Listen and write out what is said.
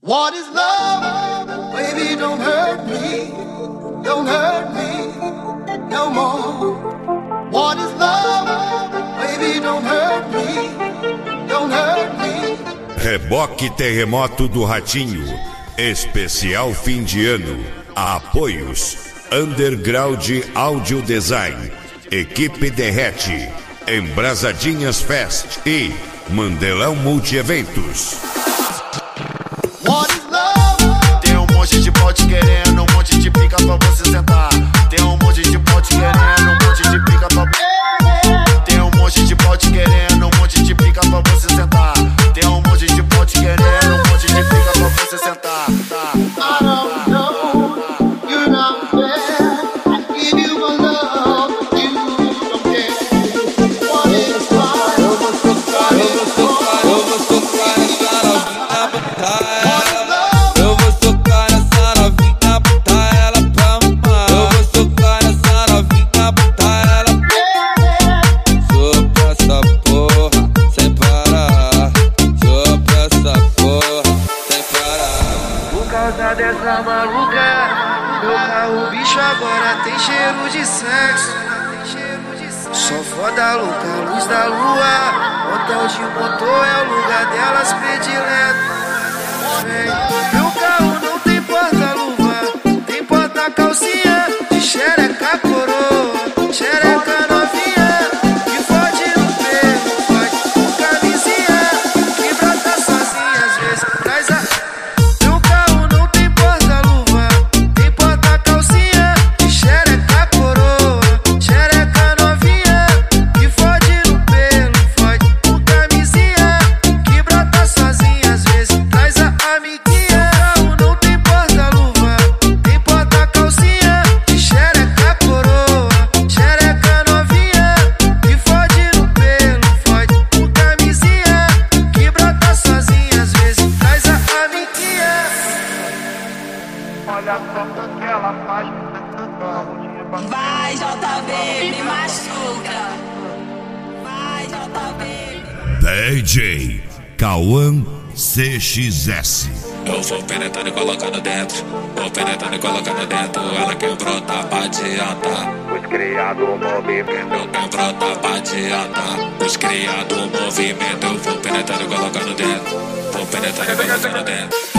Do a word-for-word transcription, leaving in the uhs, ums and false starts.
What is love? Baby, don't hurt me. Don't hurt me no more. What is love? Baby, don't hurt me. Don't hurt me. Reboque Terremoto do Ratinho. Especial fim de ano. Apoios. Underground Audio Design. Equipe Derrete. Embrasadinhas Fest e Mandelão Multieventos. Tem um monte de pote querendo, um monte de pica pra você sentar. Tem um monte de pote querendo, um monte de pica pra... Tem um monte de pote querendo, um monte de pica pra você sentar. Tem um monte de pote querendo, um monte de pica pra você sentar. I don't know, you're not there. I give you my love, you don't care. What is love? Eu vou tocar, eu vou tocar, eu vou tocar essa novinha, botar ela. Eu vou tocar essa novinha, botar ela pra mamar. Eu vou tocar essa novinha, botar ela. Sopra essa porra sem parar. Sopra essa porra sem parar. Por causa dessa maluca, meu carro bicho agora tem cheiro de sexo. Só foda louca, luz da lua. Hotel de motor é o lugar delas predileto. Meu carro não tem porta-luva, tem porta-calcinha, de xereca coroa, xereca novinha, que fode no pelo, fode com camisinha, que brota sozinha às vezes, traz a... Meu carro não tem porta-luva, tem porta-calcinha, de xereca coroa, xereca novinha, que fode no pelo, fode com camisinha, que brota sozinha às vezes, traz a amiguinha. Carro não tem porta-luva, tem porta-calcinha, de xereca coroa, xereca novinha, que fode no pelo, fode com camisinha, que brota sozinha às vezes, traz a amiguinha. Olha só o que ela faz. Vai, J B, me machuca. Vai, J B. D J Cauã C X S. Eu vou penetrando e colocando dentro. Vou penetrando e colocando dentro. Ela quer brotar pra adiantar. Os criados movimento. Eu quero brotar pra adiantar. Os criados movimento. Eu vou penetrando e colocando dentro. Vou penetrando e colocando dentro.